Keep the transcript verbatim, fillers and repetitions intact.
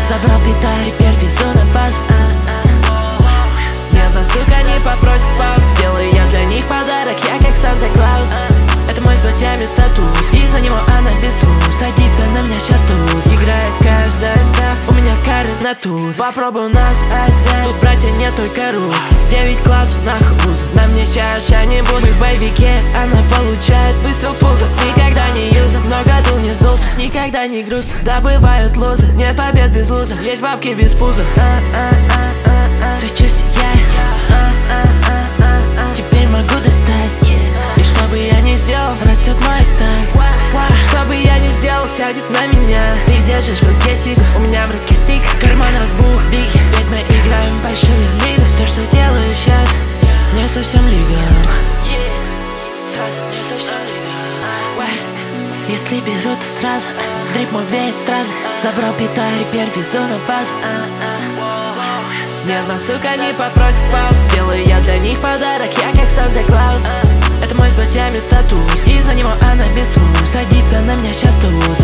Забрал деталь, теперь везу на базу. Ни одна сука не попросит пауз. Сделаю я для них подарок, я как Санта-Клаус. Это мой с братьями статус, из-за него она без трус. Садится на меня сейчас туз, играет каждая став. У меня карты на туз, попробуй нас отнять. Тут братья не только русские, девять классов на хузах. На мне чаша не буз, мы в боевике, она получает выстрел в пузо. Никогда не юзом, много дул не сдулся. Никогда не грустно, добывают лузы. Нет побед без луза, есть бабки без пуза. Свечу сияю, теперь могу достать. И что бы я ни сделал, растет мой стак. Что бы я ни сделал, сядет на меня. Ты держишь в руке сигу, у меня в руке стик. Карман разбух, биги, ведь мы играем в большую лигу. То, что делаю сейчас, не совсем легал. Сразу не совсем легал. Если беру, то сразу дрип мой весь стразы. Забрал пита, теперь везу на базу. Ни одна сука не попросит пауз. Сделаю я для них подарок, я как Санта-Клаус. Это мой с братьями статус, из-за него она без трус. Садится на меня сейчас туз,